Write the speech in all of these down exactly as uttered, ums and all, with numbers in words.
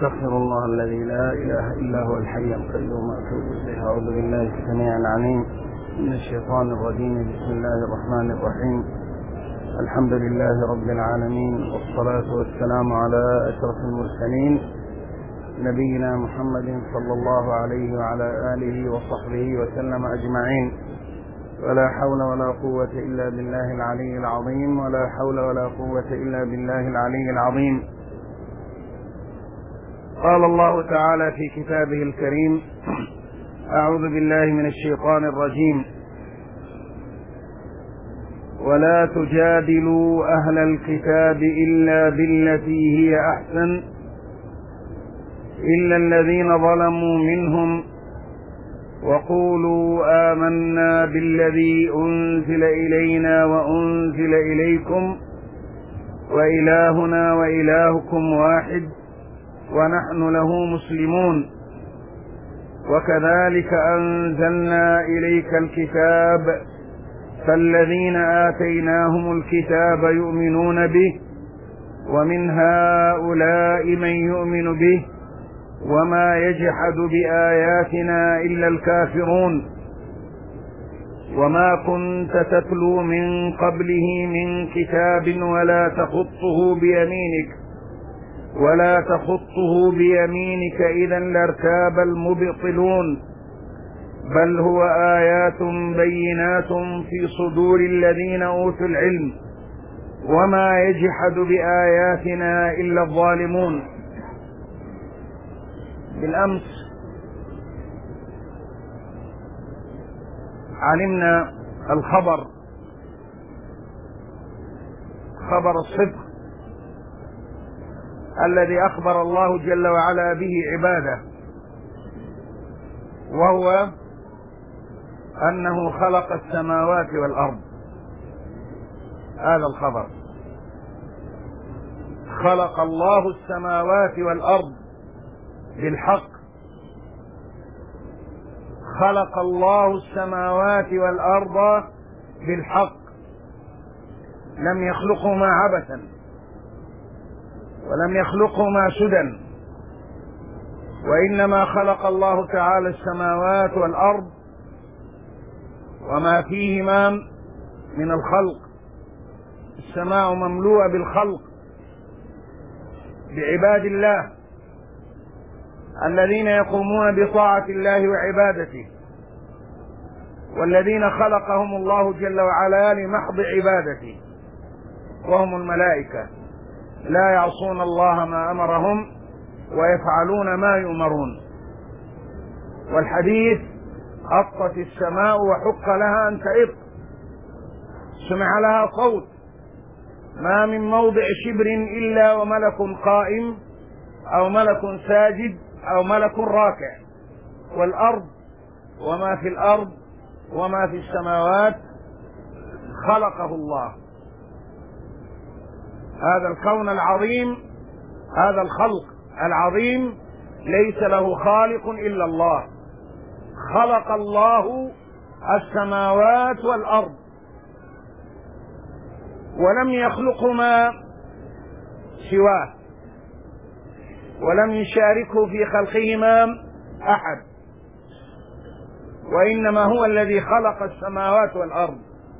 أستغفر الله الذي لا إله إلا هو الحي القيوم وأتوب إليه. أعوذ بالله السميع العليم من الشيطان الرجيم. بسم الله الرحمن الرحيم. الحمد لله رب العالمين، والصلاة والسلام على أشرف المرسلين نبينا محمد صلى الله عليه وعلى آله وصحبه وسلم أجمعين. ولا حول ولا قوة إلا بالله العلي العظيم، ولا حول ولا قوة إلا بالله العلي العظيم. قال الله تعالى في كتابه الكريم: أعوذ بالله من الشيطان الرجيم: ولا تجادلوا أهل الكتاب إلا بالتي هي أحسن إلا الذين ظلموا منهم وقولوا آمنا بالذي أنزل إلينا وأنزل إليكم وإلهنا وإلهكم واحد ونحن له مسلمون وكذلك أنزلنا إليك الكتاب فالذين آتيناهم الكتاب يؤمنون به ومن هؤلاء من يؤمن به وما يجحد بآياتنا إلا الكافرون وما كنت تتلو من قبله من كتاب ولا تخطه بيمينك ولا تخطه بيمينك إذا لارتاب المبطلون بل هو آيات بينات في صدور الذين أوتوا العلم وما يجحد بآياتنا إلا الظالمون. بالأمس علمنا الخبر، خبر الصدق الذي أخبر الله جل وعلا به عباده، وهو أنه خلق السماوات والأرض. هذا الخبر: خلق الله السماوات والأرض بالحق. خلق الله السماوات والأرض بالحق، لم يخلقهما عبثا ولم يخلقهما سدى، وإنما خلق الله تعالى السماوات والأرض وما فيهما من الخلق. السماء مملوءة بالخلق، بعباد الله الذين يقومون بطاعة الله وعبادته، والذين خلقهم الله جل وعلا لمحض عبادته، وهم الملائكة لا يعصون الله ما أمرهم ويفعلون ما يؤمرون. والحديث: أطت السماء وحق لها أن تئط، سمع لها صوت، ما من موضع شبر إلا وملك قائم أو ملك ساجد أو ملك راكع. والأرض وما في الأرض وما في السماوات خلقه الله. هذا الكون العظيم، هذا الخلق العظيم ليس له خالق إلا الله. خلق الله السماوات والأرض ولم يخلقهما سواه، ولم يشاركه في خلقهما أحد، وإنما هو الذي خلق السماوات والأرض.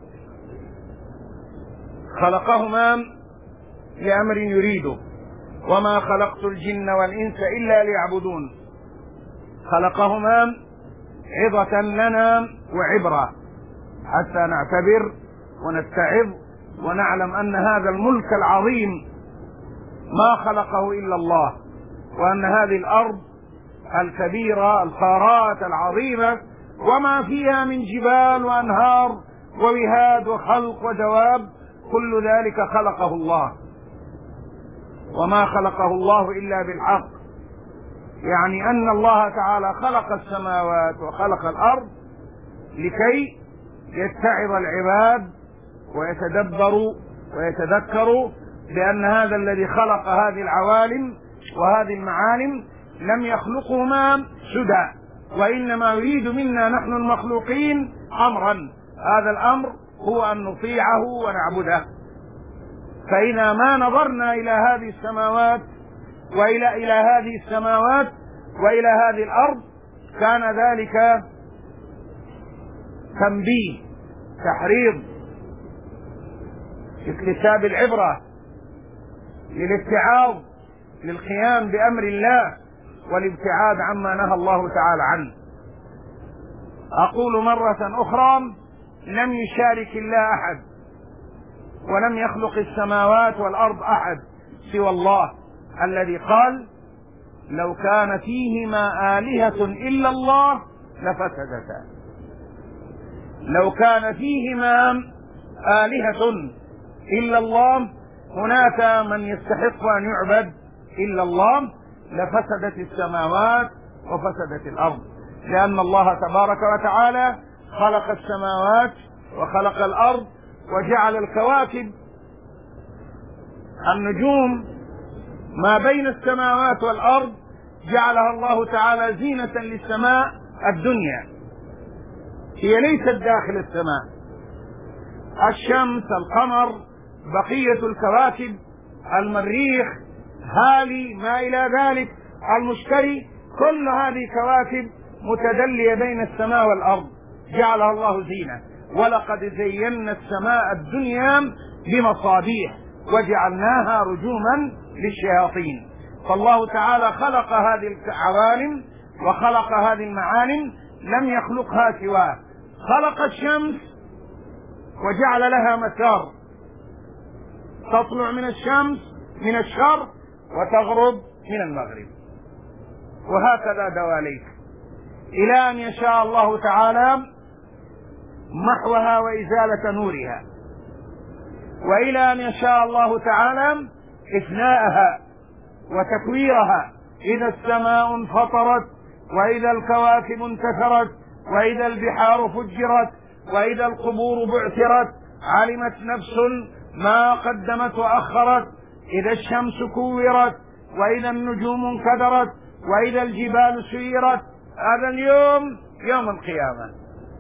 خلقهما لأمر يريده: وما خلقت الجن والإنس إلا ليعبدون. خلقهما عظة لنا وعبرة حتى نعتبر ونتعظ ونعلم أن هذا الملك العظيم ما خلقه إلا الله، وأن هذه الأرض الكبيرة القارات العظيمة وما فيها من جبال وأنهار ووهاد وخلق ودواب كل ذلك خلقه الله، وما خلقه الله إلا بالحق. يعني أن الله تعالى خلق السماوات وخلق الأرض لكي يتعظ العباد ويتدبروا ويتذكروا بأن هذا الذي خلق هذه العوالم وهذه المعالم لم يخلقهما سدى، وإنما يريد منا نحن المخلوقين أمرا، هذا الأمر هو أن نطيعه ونعبده. فإذا ما نظرنا إلى هذه السماوات وإلى إلى هذه السماوات وإلى هذه الأرض، كان ذلك تنبيه تحريض اكتساب العبرة للاتعاظ للقيام بأمر الله والابتعاد عما نهى الله تعالى عنه. أقول مرة أخرى: لم يشارك الله أحد، ولم يخلق السماوات والأرض أحد سوى الله الذي قال: لو كان فيهما آلهة إلا الله لفسدتا. لو كان فيهما آلهة إلا الله، هناك من يستحق أن يعبد إلا الله، لفسدت السماوات وفسدت الأرض، لأن الله تبارك وتعالى خلق السماوات وخلق الأرض وجعل الكواكب النجوم ما بين السماوات والأرض جعلها الله تعالى زينة للسماء الدنيا، هي ليست داخل السماء. الشمس، القمر، بقية الكواكب، المريخ، هالي، ما إلى ذلك، المشتري، كل هذه كواكب متدلية بين السماء والأرض جعلها الله زينة. ولقد زينا السماء الدنيا بمصابيح وجعلناها رجوما للشياطين. فالله تعالى خلق هذه العوالم وخلق هذه المعالم، لم يخلقها سواه. خلق الشمس وجعل لها مسار، تطلع من الشمس من الشرق وتغرب من المغرب، وهكذا دواليك، إلى أن يشاء الله تعالى محوها وإزالة نورها، وإلى أن يشاء الله تعالى إفناءها وتكويرها. إذا السماء انفطرت، وإذا الكواكب انتثرت، وإذا البحار فجرت، وإذا القبور بعثرت، علمت نفس ما قدمت وأخرت. إذا الشمس كورت، وإذا النجوم انكدرت، وإذا الجبال سيرت. هذا اليوم يوم القيامة،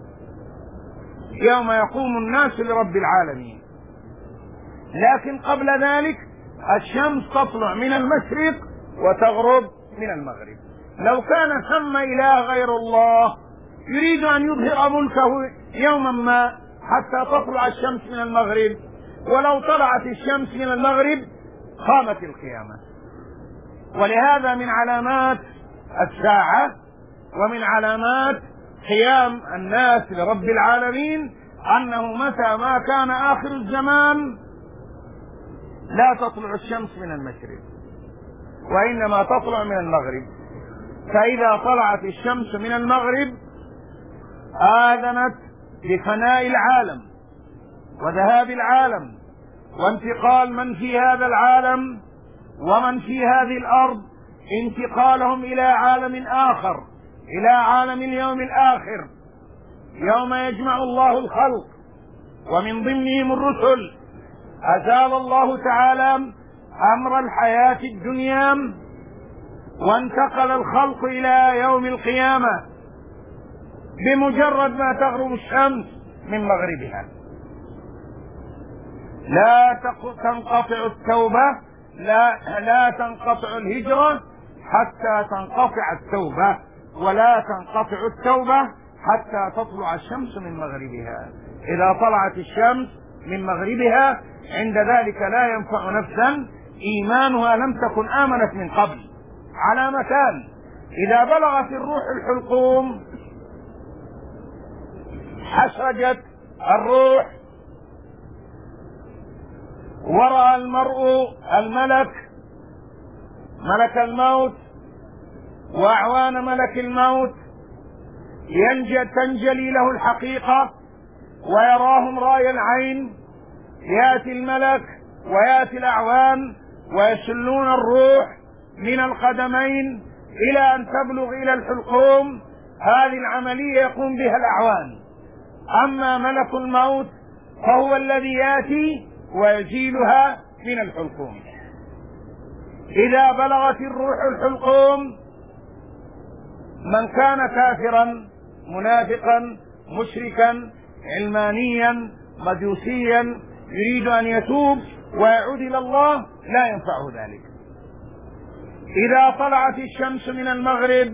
يوم يقوم الناس لرب العالمين. لكن قبل ذلك الشمس تطلع من المشرق وتغرب من المغرب. لو كان ثم إله غير الله يريد أن يظهر ملكه يوما ما حتى تطلع الشمس من المغرب، ولو طلعت الشمس من المغرب قامت القيامة. ولهذا من علامات الساعة ومن علامات قيام الناس لرب العالمين أنه متى ما كان آخر الزمان لا تطلع الشمس من المشرق، وإنما تطلع من المغرب. فإذا طلعت الشمس من المغرب آذنت بفناء العالم وذهاب العالم وانتقال من في هذا العالم ومن في هذه الأرض، انتقالهم إلى عالم آخر، إلى عالم اليوم الآخر، يوم يجمع الله الخلق ومن ضمنهم الرسل. أزال الله تعالى أمر الحياة الدنيا وانتقل الخلق إلى يوم القيامة بمجرد ما تغرب الشمس من مغربها. لا تنقطع التوبة، لا, لا تنقطع الهجرة حتى تنقطع التوبة، ولا تنقطع التوبة حتى تطلع الشمس من مغربها. إذا طلعت الشمس من مغربها عند ذلك لا ينفع نفسا إيمانها لم تكن آمنت من قبل. علامتان: إذا بلغت الروح الحلقوم حشرجت الروح، ورأى المرء الملك ملك الموت وأعوان ملك الموت، تنجلي له الحقيقة ويراهم رأي العين. يأتي الملك ويأتي الأعوان ويشلون الروح من القدمين إلى أن تبلغ إلى الحلقوم. هذه العملية يقوم بها الأعوان. أما ملك الموت فهو الذي يأتي ويزيلها من الحلقوم. إذا بلغت الروح الحلقوم، من كان كافرا منافقا مشركا علمانيا مجوسيا يريد أن يتوب ويعود إلى الله لا ينفعه ذلك. إذا طلعت الشمس من المغرب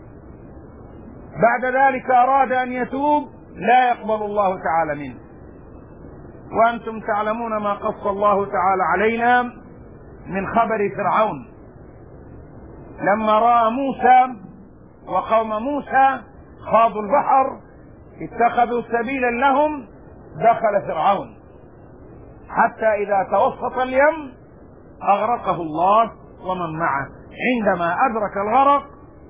بعد ذلك أراد أن يتوب لا يقبل الله تعالى منه. وأنتم تعلمون ما قص الله تعالى علينا من خبر فرعون لما رأى موسى وقوم موسى خاضوا البحر اتخذوا سبيلا لهم، دخل فرعون حتى إذا توسط اليم أغرقه الله ومن معه. عندما أدرك الغرق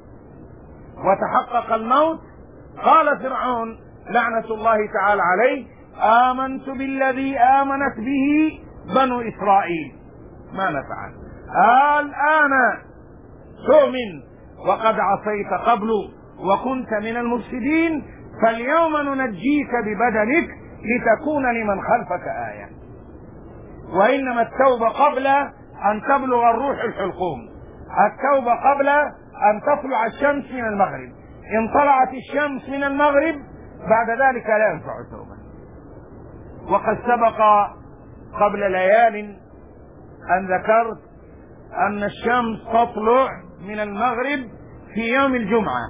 وتحقق الموت قال فرعون لعنة الله تعالى عليه: آمنت بالذي آمنت به بنو إسرائيل، ما نفعل الآن تؤمن وقد عصيت قبل وكنت من المفسدين، فاليوم ننجيك ببدنك لتكون لمن خلفك آية. وإنما التوبة قبل أن تبلغ الروح الحلقوم، التوبة قبل أن تطلع الشمس من المغرب. إن طلعت الشمس من المغرب بعد ذلك لا ينفع التوبة. وقد سبق قبل ليال أن ذكرت أن الشمس تطلع من المغرب في يوم الجمعة،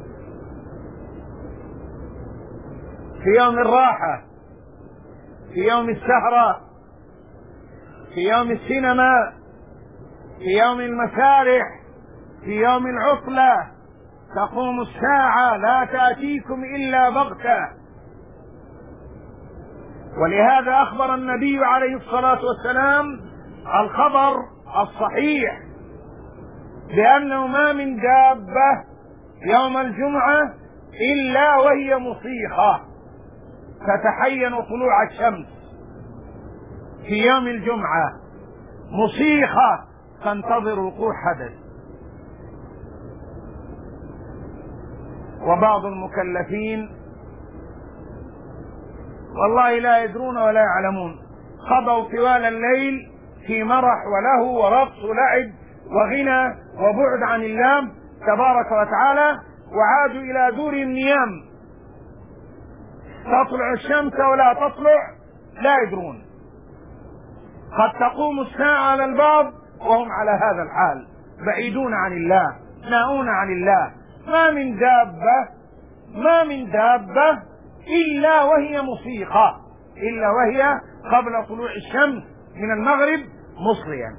في يوم الراحة، في يوم السهرة، في يوم السينما، في يوم المسارح، في يوم العطلة. تقوم الساعة لا تأتيكم إلا بغتة. ولهذا أخبر النبي عليه الصلاة والسلام الخبر الصحيح بأنه ما من دابة يوم الجمعة إلا وهي مصيخة تتحين طلوع الشمس في يوم الجمعة، مصيخة تنتظر وقوع حدث. وبعض المكلفين والله لا يدرون ولا يعلمون قضوا طوال الليل في مرح وله ورقص ولعب وغنى وبعد عن الله تبارك وتعالى، وعادوا إلى دور النيام. تطلع الشمس ولا تطلع لا يدرون. قد تقوم الساعة على البعض وهم على هذا الحال، بعيدون عن الله، ناؤون عن الله. ما من دابة ما من دابة إلا وهي مصيخة، إلا وهي قبل طلوع الشمس من المغرب مصليا.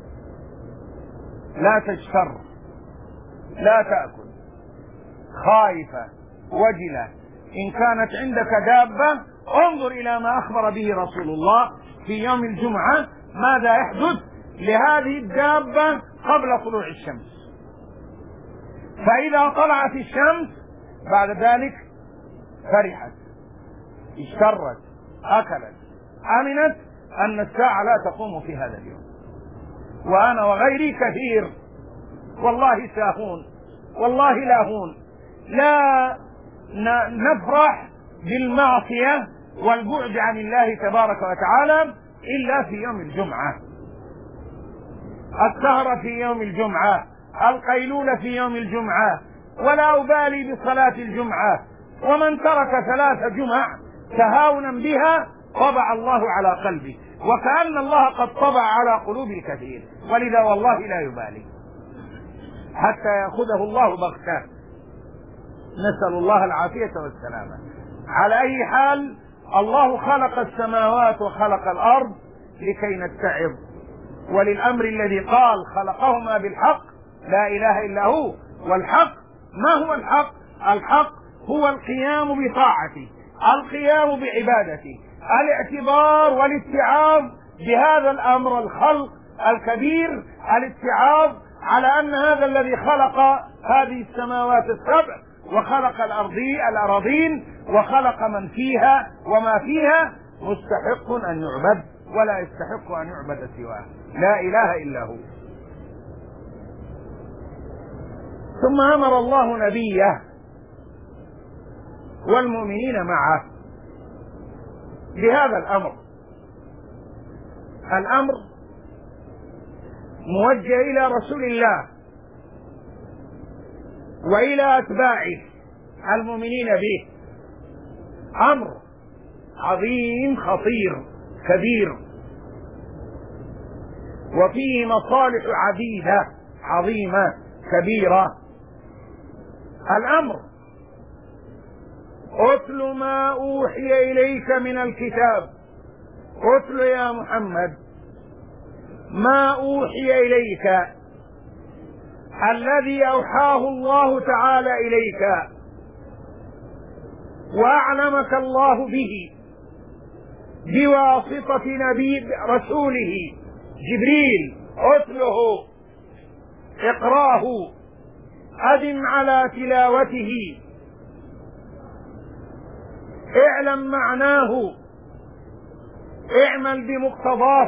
لا تجتر، لا تأكل، خائفة وجلة. إن كانت عندك دابة انظر إلى ما أخبر به رسول الله في يوم الجمعة ماذا يحدث لهذه الدابة قبل طلوع الشمس. فإذا طلعت الشمس بعد ذلك فرحت، اشترت، أكلت، أمنت أن الساعة لا تقوم في هذا اليوم. وأنا وغيري كثير والله ساهون، والله لاهون، لا نفرح بالمعصية والبعد عن الله تبارك وتعالى إلا في يوم الجمعة. السهرة في يوم الجمعة، القيلولة في يوم الجمعة، ولا أبالي بصلاة الجمعة. ومن ترك ثلاث جمع تهاونا بها طبع الله على قلبه، وكأن الله قد طبع على قلوب الكثير، ولذا والله لا يبالي حتى يأخذه الله بغتة. نسأل الله العافية والسلامة. على أي حال، الله خلق السماوات وخلق الأرض لكي نتعظ، وللأمر الذي قال خلقهما بالحق لا إله إلا هو. والحق ما هو الحق؟ الحق هو القيام بطاعته، القيام بعبادته، الاعتبار والاتعاظ بهذا الأمر الخلق الكبير، الاتعاظ على أن هذا الذي خلق هذه السماوات السبع وخلق الأرضي الأراضين وخلق من فيها وما فيها مستحق أن يعبد، ولا يستحق أن يعبد سواه، لا إله إلا هو. ثم أمر الله نبيه والمؤمنين معه بهذا الأمر. الأمر موجه إلى رسول الله وإلى أتباعه المؤمنين به، أمر عظيم خطير كبير، وفيه مصالح عديدة عظيمة كبيرة. الأمر: اتل ما أوحي إليك من الكتاب. اتل يا محمد ما أوحي إليك، الذي أوحاه الله تعالى إليك وأعلمك الله به بواسطة نبي رسوله جبريل. اتله، اقراه، أدم على تلاوته، اعلم معناه، اعمل بمقتضاه،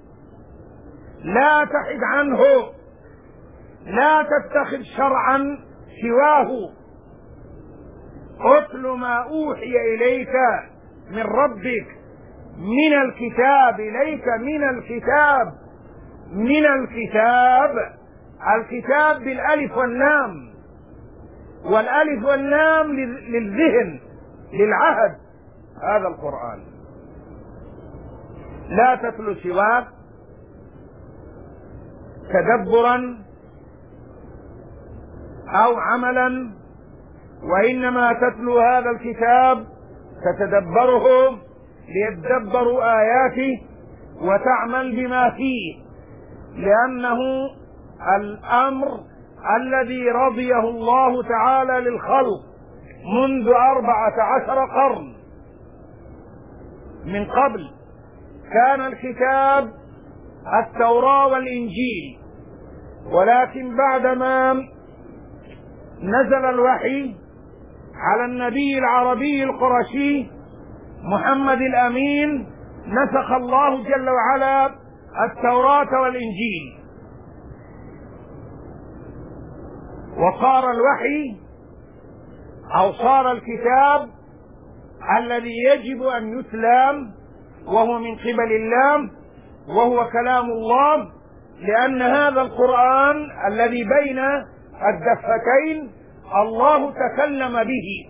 لا تحد عنه، لا تتخذ شرعا سواه. اتل ما أوحي إليك من ربك من الكتاب. إليك من الكتاب، من الكتاب، الكتاب بالألف واللام، والألف واللام للذهن، للعهد. هذا القرآن لا تتلو سواه تدبرا أو عملا، وإنما تتلو هذا الكتاب تتدبره ليتدبروا آياته وتعمل بما فيه، لأنه الأمر الذي رضيه الله تعالى للخلق منذ أربعة عشر قرن من قبل. كان الكتاب التوراة والإنجيل، ولكن بعدما نزل الوحي على النبي العربي القرشي محمد الأمين، نسخ الله جل وعلا التوراة والإنجيل، وصار الوحي أو صار الكتاب الذي يجب أن يتلى وهو من قبل الله، وهو كلام الله، لأن هذا القرآن الذي بين الدفتين الله تكلم به،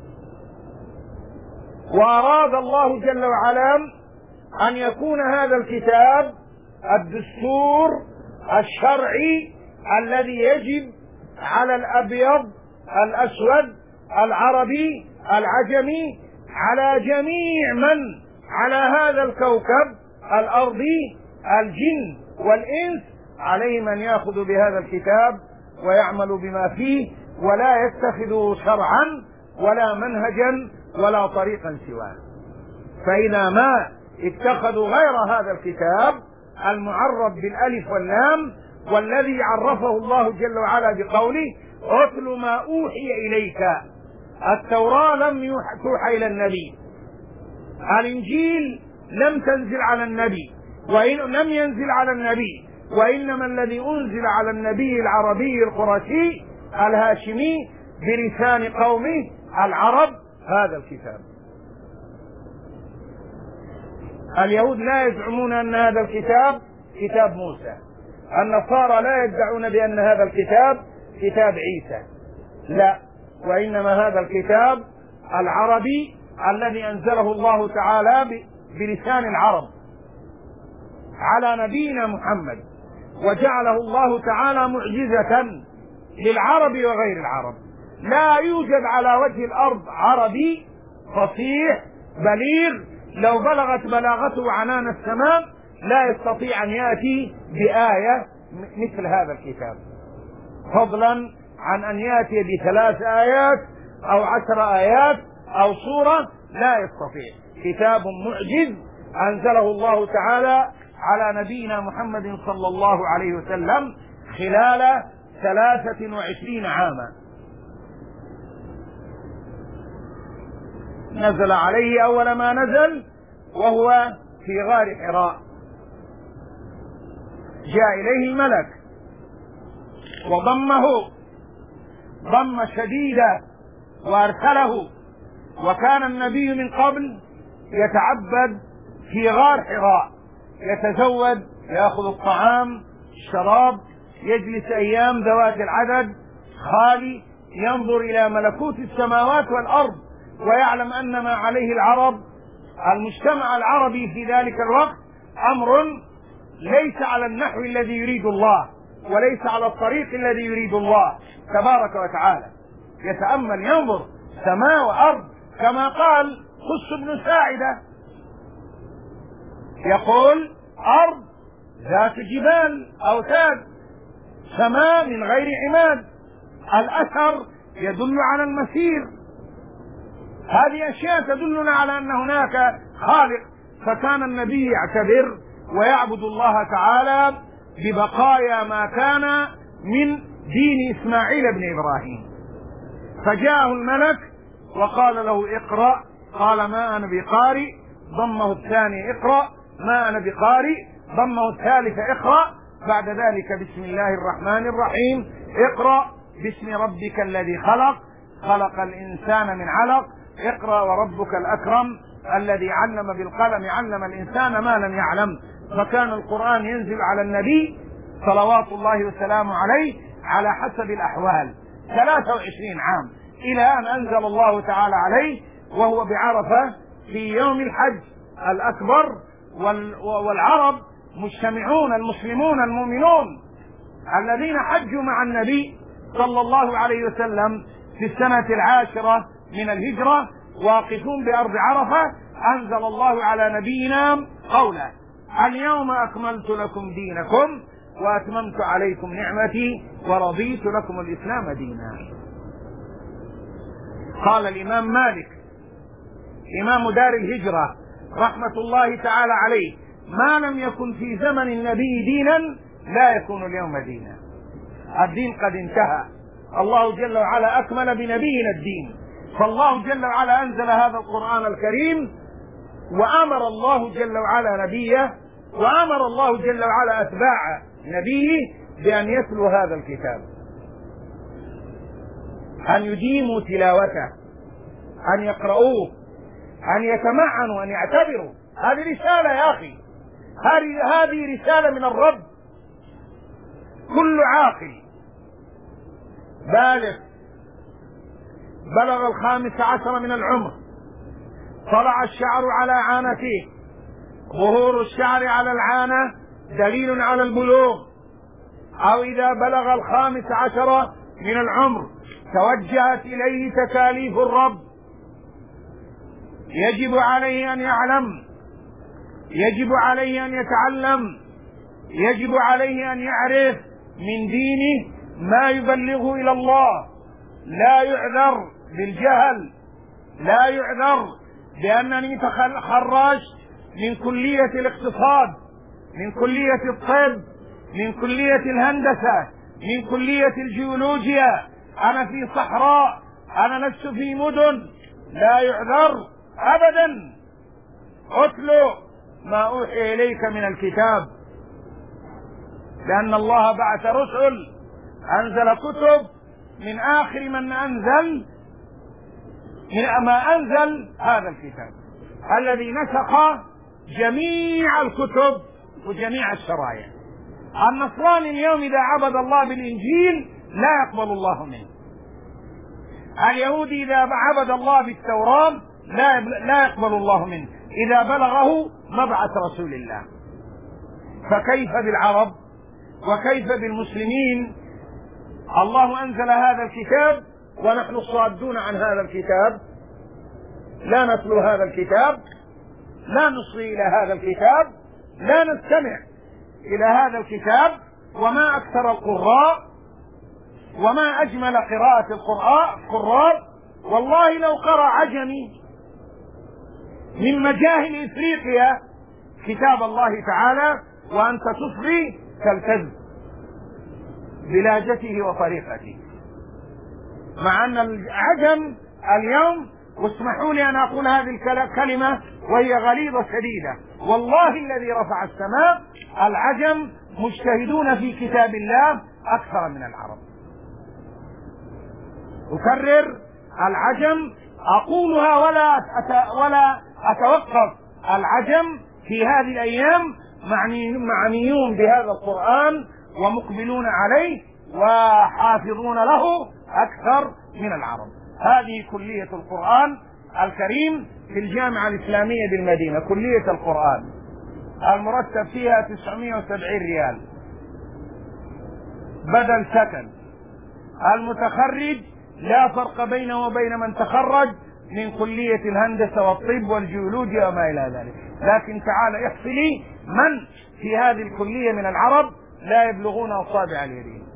وأراد الله جل وعلا أن يكون هذا الكتاب الدستور الشرعي الذي يجب على الأبيض الأسود العربي العجمي، على جميع من على هذا الكوكب الأرضي، الجن والإنس، عليهم أن يأخذوا بهذا الكتاب ويعملوا بما فيه، ولا يتخذوا شرعا ولا منهجا ولا طريقا سواه. فإذا ما اتخذوا غير هذا الكتاب المعرف بالألف واللام، والذي عرفه الله جل وعلا بقوله اتل ما أوحي إليك. التوراة لم توحى إلى النبي، الإنجيل لم تنزل على النبي، وإن لم ينزل على النبي، وإنما الذي أنزل على النبي العربي القرشي الهاشمي بلسان قومه العرب هذا الكتاب. اليهود لا يزعمون أن هذا الكتاب كتاب موسى، النصارى لا يدعون بأن هذا الكتاب كتاب عيسى، لا، وإنما هذا الكتاب العربي الذي أنزله الله تعالى بلسان العرب على نبينا محمد، وجعله الله تعالى معجزة للعرب وغير العرب. لا يوجد على وجه الأرض عربي فصيح بليغ لو بلغت بلاغته عنان السماء لا يستطيع أن يأتي بآية مثل هذا الكتاب، فضلا عن أن يأتي بثلاث آيات أو عشر آيات أو سورة، لا يستطيع. كتاب معجز أنزله الله تعالى على نبينا محمد صلى الله عليه وسلم خلال ثلاثة وعشرين عاما، نزل عليه أول ما نزل وهو في غار حراء، جاء إليه الملك وضمه ضمة شديدة وأرسله، وكان النبي من قبل يتعبد في غار حراء، يتزود، يأخذ الطعام الشراب، يجلس أيام ذوات العدد خالي، ينظر إلى ملكوت السماوات والأرض، ويعلم أن ما عليه العرب، المجتمع العربي في ذلك الوقت، أمر ليس على النحو الذي يريد الله، وليس على الطريق الذي يريد الله تبارك وتعالى. يتأمل ينظر سماء وأرض، كما قال خص بن ساعدة يقول أرض ذات جبال أوتاد، سماء من غير عماد، الأثر يدل على المسير. هذه أشياء تدلنا على أن هناك خالق. فكان النبي يعتبر ويعبد الله تعالى ببقايا ما كان من دين إسماعيل بن إبراهيم. فجاءه الملك وقال له اقرأ، قال ما أنا بقارئ، ضمه الثاني اقرأ، ما أنا بقارئ، ضمه الثالث اقرأ، بعد ذلك بسم الله الرحمن الرحيم، اقرأ باسم ربك الذي خلق، خلق الإنسان من علق، اقرأ وربك الأكرم الذي علم بالقلم علم الإنسان ما لم يعلم. فكان القرآن ينزل على النبي صلوات الله وسلامه عليه على حسب الأحوال ثلاثة وعشرين عام، إلى أن أنزل الله تعالى عليه وهو بعرفة في يوم الحج الأكبر، والعرب مجتمعون، المسلمون المؤمنون الذين حجوا مع النبي صلى الله عليه وسلم في السنة العاشرة من الهجرة واقفون بأرض عرفة. أنزل الله على نبينا قوله اليوم أكملت لكم دينكم وأتممت عليكم نعمتي ورضيت لكم الإسلام دينا. قال الإمام مالك إمام دار الهجرة رحمة الله تعالى عليه ما لم يكن في زمن النبي دينا لا يكون اليوم دينا. الدين قد انتهى، الله جل وعلا أكمل بنبينا الدين. فالله جل وعلا أنزل هذا القرآن الكريم، وأمر الله جل وعلا نبيه وأمر الله جل وعلا أتباع نبيه بأن يتلوا هذا الكتاب، أن يديموا تلاوته، أن يقرؤوه، أن يتمعنوا، أن يعتبروا. هذه رسالة يا أخي، هذه رسالة من الرب. كل عاقل بالغ بلغ الخامس عشر من العمر، طلع الشعر على عانته، ظهور الشعر على العانة دليل على البلوغ، أو إذا بلغ الخامس عشر من العمر توجهت إليه تكاليف الرب، يجب عليه أن يعلم، يجب عليه أن يتعلم، يجب عليه أن يعرف من دينه ما يبلغه إلى الله. لا يعذر بالجهل، لا يعذر بأنني تخرجت من كلية الاقتصاد، من كلية الطب، من كلية الهندسة، من كلية الجيولوجيا، أنا في صحراء، أنا لست في مدن. لا يعذر أبدا. اتلو ما أوحي إليك من الكتاب، لأن الله بعث رسل، أنزل كتب، من آخر من أنزل من ما أنزل هذا الكتاب الذي نسخ جميع الكتب وجميع الشرائع. النصراني اليوم إذا عبد الله بالإنجيل لا يقبل الله منه. اليهودي إذا عبد الله بالتوراة لا لا يقبل الله منه إذا بلغه مبعث رسول الله. فكيف بالعرب وكيف بالمسلمين؟ الله أنزل هذا الكتاب ونحن صادون عن هذا الكتاب، لا نتلو هذا الكتاب، لا نصغي إلى هذا الكتاب، لا نستمع إلى هذا الكتاب. وما أكثر القراء وما أجمل قراءة القراء. والله لو قرأ عجمي من مجاهل إفريقيا كتاب الله تعالى وأنت تصغي تلتز بلهجته وطريقته، مع أن العجم اليوم، واسمحوا لي أن أقول هذه الكلمة وهي غليظة شديدة، والله الذي رفع السماء العجم مجتهدون في كتاب الله أكثر من العرب. أكرر، العجم أقولها ولا ولا أتوقف. العجم في هذه الأيام معنيون بهذا القرآن ومقبلون عليه وحافظون له أكثر من العرب. هذه كلية القرآن الكريم في الجامعة الإسلامية بالمدينة، كلية القرآن المرتب فيها تسعمائة وسبعين ريال. بدل سكن. المتخرج لا فرق بينه وبين من تخرج من كلية الهندسة والطب والجيولوجيا وما إلى ذلك. لكن تعال احص لي من في هذه الكلية من العرب لا يبلغون أصابع اليدين.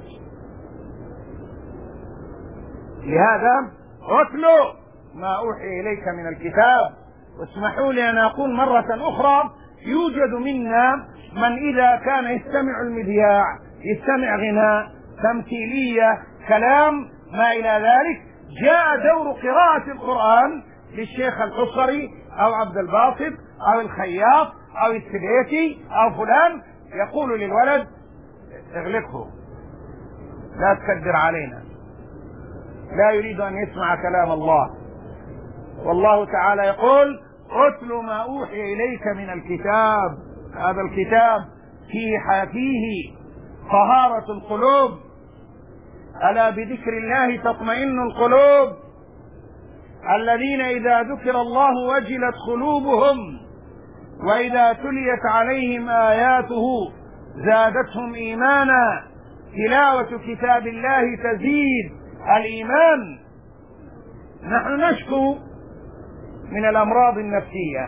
لهذا اتلو ما أوحي إليك من الكتاب. واسمحوا لي أن أقول مرة أخرى، يوجد منا من إذا كان يستمع المذياع، يستمع غناء، تمثيلية، كلام، ما إلى ذلك، جاء دور قراءة القرآن للشيخ الحصري أو عبد الباسط أو الخياط أو السبيتي أو فلان، يقول للولد اغلقه، لا تكدر علينا، لا يريد أن يسمع كلام الله. والله تعالى يقول اتل ما أوحي إليك من الكتاب. هذا الكتاب فيه فيه طهارة القلوب. ألا بذكر الله تطمئن القلوب. الذين إذا ذكر الله وجلت قلوبهم وإذا تليت عليهم آياته زادتهم إيمانا. تلاوة كتاب الله تزيد الإيمان. نحن نشكو من الأمراض النفسية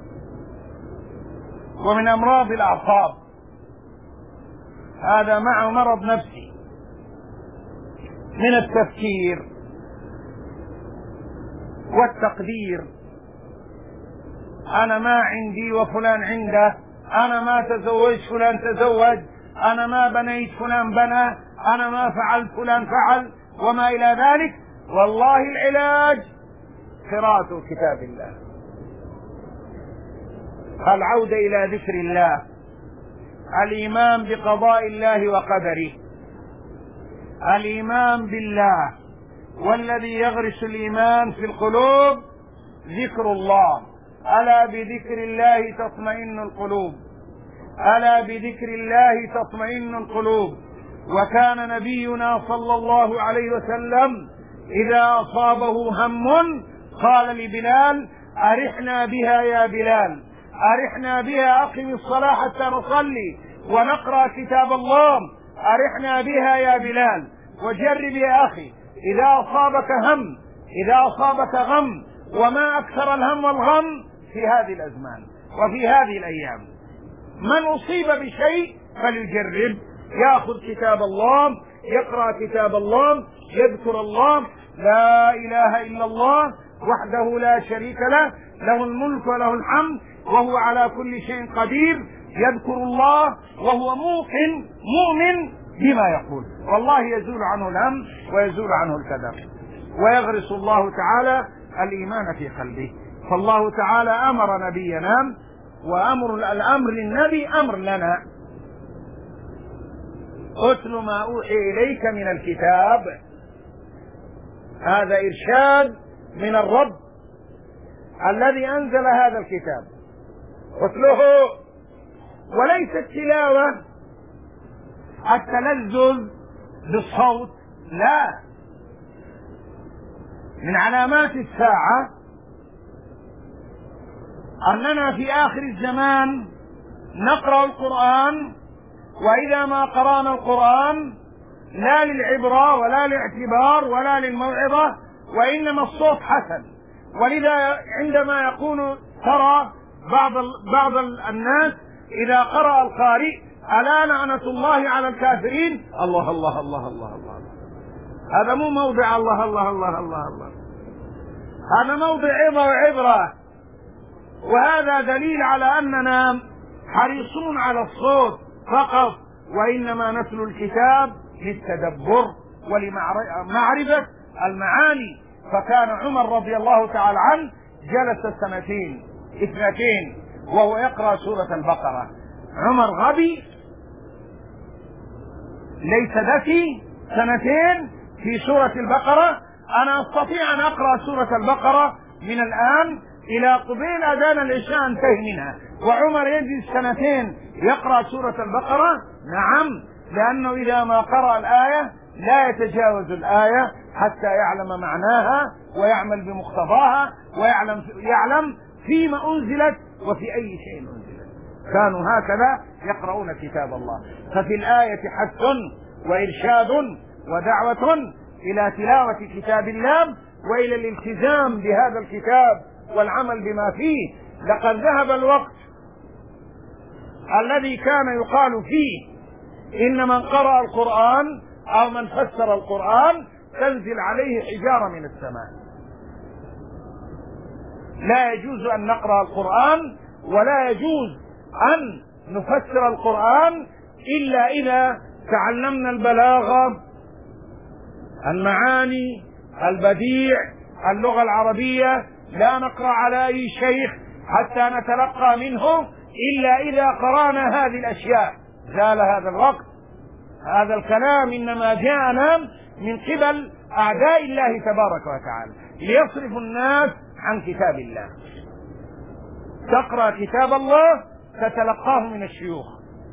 ومن أمراض الأعصاب، هذا معه مرض نفسي من التفكير والتقدير. أنا ما عندي وفلان عنده، أنا ما تزوجت فلان تزوج، أنا ما بنيت فلان بنى، أنا ما فعلت فلان فعل، وما إلى ذلك. والله العلاج قراءة كتاب الله، العودة إلى ذكر الله، الإيمان بقضاء الله وقدره، الإيمان بالله. والذي يغرس الإيمان في القلوب ذكر الله. ألا بذكر الله تطمئن القلوب، ألا بذكر الله تطمئن القلوب. وكان نبينا صلى الله عليه وسلم إذا أصابه هم قال لبلال أرحنا بها يا بلال، أرحنا بها، أقم الصلاة حتى نصلي ونقرأ كتاب الله، أرحنا بها يا بلال. وجرب يا أخي، إذا أصابك هم، إذا أصابك غم، وما أكثر الهم والغم في هذه الأزمان وفي هذه الأيام. من أصيب بشيء فليجرب، يأخذ كتاب الله، يقرأ كتاب الله، يذكر الله، لا إله إلا الله وحده لا شريك له، له الملك وله الحمد وهو على كل شيء قدير. يذكر الله وهو موقن مؤمن بما يقول، والله يزول عنه الهم ويزول عنه الكدر، ويغرس الله تعالى الإيمان في قلبه. فالله تعالى أمر نبينا، وأمر الأمر للنبي أمر لنا. اتل ما أوحي إليك من الكتاب، هذا إرشاد من الرب الذي أنزل هذا الكتاب. اتله، وليست تلاوة التلذذ بالصوت، لا. من علامات الساعة أننا في آخر الزمان نقرأ القرآن، وإذا ما قرأنا القرآن لا للعبرة ولا للاعتبار ولا للموعظة، وإنما الصوت حسن. ولذا عندما يقول ترى بعض بعض الناس إذا قرأ القارئ ألا لعنة الله على الكافرين، الله الله الله الله الله، هذا مو موضع الله الله الله الله الله، هذا موضع عظة وعبرة. وهذا دليل على أننا حريصون على الصوت فقط، وإنما نتلو الكتاب للتدبر ولمعرفة المعاني. فكان عمر رضي الله تعالى عنه جلس سنتين اثنتين وهو يقرأ سورة البقرة. عمر غبي ليس ذكي، سنتين في سورة البقرة. أنا أستطيع أن أقرأ سورة البقرة من الآن إلى قبيل أذان العشاء أنتهي منها، وعمر يجلس سنتين يقرأ سورة البقرة. نعم، لأنه إذا ما قرأ الآية لا يتجاوز الآية حتى يعلم معناها ويعمل بمقتضاها ويعلم يعلم فيما أنزلت وفي أي شيء أنزلت. كانوا هكذا يقرؤون كتاب الله. ففي الآية حث وإرشاد ودعوة إلى تلاوة كتاب الله وإلى الالتزام بهذا الكتاب والعمل بما فيه. لقد ذهب الوقت الذي كان يقال فيه إن من قرأ القرآن أو من فسر القرآن تنزل عليه حجارة من السماء. لا يجوز أن نقرأ القرآن ولا يجوز أن نفسر القرآن إلا إذا تعلمنا البلاغة، المعاني، البديع، اللغة العربية. لا نقرأ على أي شيخ حتى نتلقى منه إلا إذا قرأنا هذه الأشياء. زال هذا الوقت. هذا الكلام إنما جاءنا من قبل أعداء الله تبارك وتعالى ليصرفوا الناس عن كتاب الله. تقرأ كتاب الله تتلقاه من الشيوخ،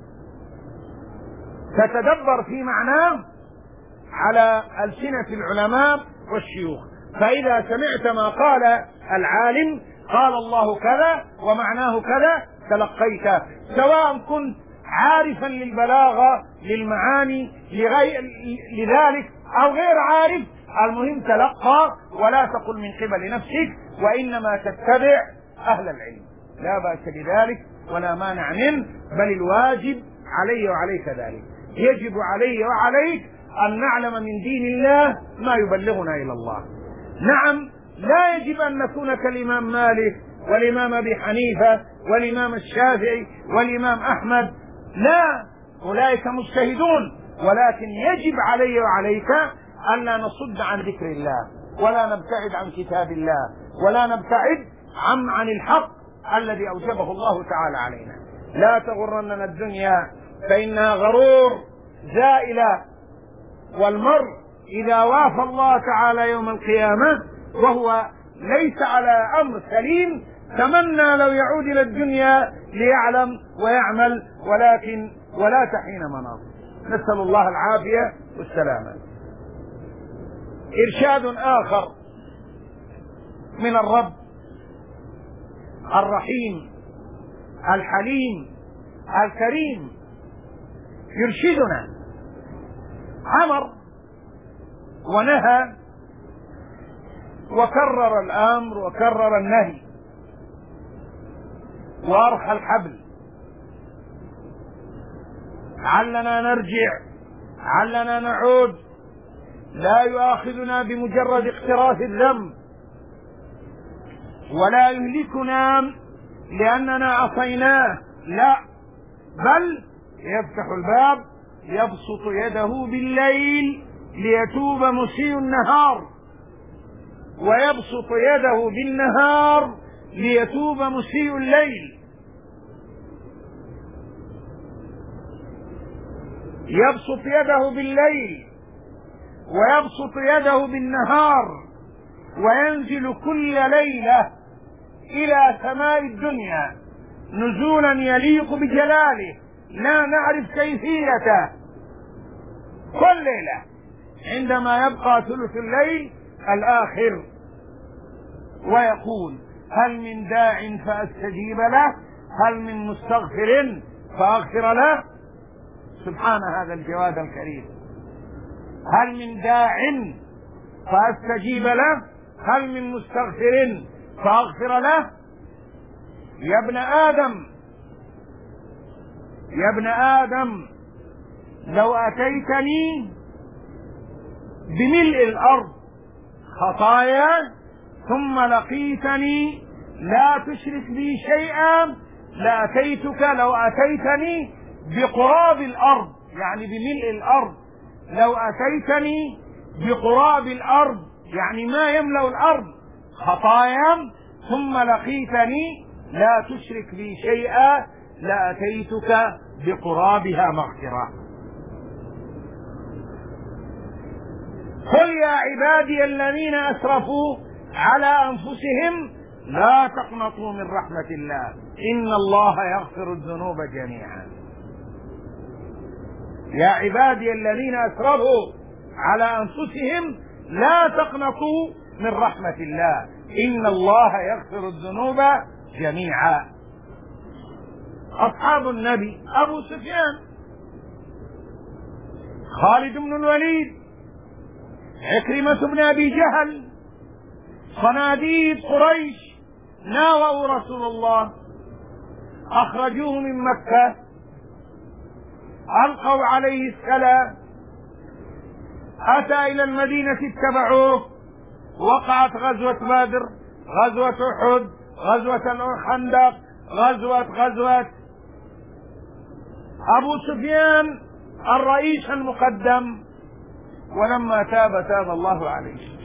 تتدبر في معناه على ألسنة العلماء والشيوخ، فإذا سمعت ما قال العالم قال الله كذا ومعناه كذا تلقيته، سواء كنت عارفا للبلاغة للمعاني لذلك أو غير عارف. المهم تلقى ولا تقل من قبل نفسك، وإنما تتبع أهل العلم. لا بأس بذلك ولا مانع منه، بل الواجب علي وعليك ذلك. يجب علي وعليك أن نعلم من دين الله ما يبلغنا إلى الله. نعم، لا يجب أن نكون كالإمام مالك والإمام أبي حنيفة والإمام الشافعي والإمام أحمد، لا، أولئك مجتهدون، ولكن يجب علي وعليك ألا نصد عن ذكر الله ولا نبتعد عن كتاب الله ولا نبتعد عن عن الحق الذي أوجبه الله تعالى علينا. لا تغرننا الدنيا فإنها غرور زائلة، والمرء إذا وافى الله تعالى يوم القيامة وهو ليس على أمر سليم تمنى لو يعود إلى الدنيا ليعلم ويعمل، ولكن ولا تحين مناص. نسأل الله العافية والسلامة. إرشاد آخر من الرب الرحيم الحليم الكريم يرشدنا، أمر ونهى وكرر الأمر وكرر النهي وأرخى الحبل. علنا نرجع، علنا نعود، لا يؤاخذنا بمجرد اقتراف الذنب ولا يهلكنا لأننا عصيناه، لا، بل يفتح الباب يبسط يده بالليل ليتوب مسيء النهار، ويبسط يده بالنهار ليتوب مسيء الليل. يبسط يده بالليل ويبسط يده بالنهار، وينزل كل ليلة إلى سماء الدنيا نزولا يليق بجلاله لا نعرف كيفيته كل ليلة عندما يبقى ثلث الليل الآخر، ويقول: هل من داع فأستجيب له، هل من مستغفر فأغفر له. سبحان هذا الجواد الكريم. هل من داع فأستجيب له، هل من مستغفر فأغفر له. يا ابن آدم يا ابن آدم لو أتيتني بملء الأرض خطايا ثم لقيتني لا تشرك بي شيئا لأتيتك، لو أتيتني بقراب الأرض، يعني بملء الأرض، لو أتيتني بقراب الأرض يعني ما يملأ الأرض خطايا ثم لقيتني لا تشرك بي شيئا لأتيتك بقرابها مغفرة. قل يا عبادي الذين أسرفوا على أنفسهم لا تقنطوا من رحمة الله إن الله يغفر الذنوب جميعا. يا عبادي الذين أسرفوا على أنفسهم لا تقنطوا من رحمة الله إن الله يغفر الذنوب جميعا. أصحاب النبي أبو سفيان خالد بن الوليد، عكرمة بن أبي جهل، صناديد قريش ناووا رسول الله، أخرجوه من مكة، ألقوا عليه السلام، أتى إلى المدينة اتبعوه، وقعت غزوة بدر، غزوة أحد، غزوة الخندق، غزوة غزوة أبو سفيان الرئيس المقدم. ولما تاب تاب الله عليه.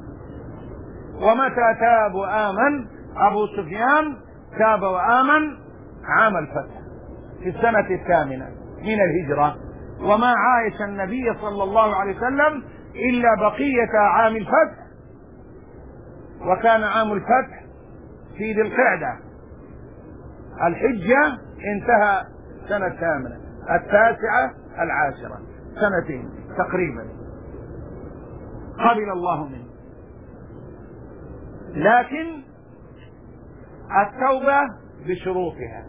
ومتى تاب وآمن أبو سفيان؟ تاب وآمن عام الفتح في السنة الثامنة من الهجرة، وما عايش النبي صلى الله عليه وسلم إلا بقية عام الفتح، وكان عام الفتح في ذي القعدة، الحجة انتهى سنة الثامنة، التاسعة، العاشرة، سنتين تقريبا قبل الله منه. لكن التوبة بشروطها،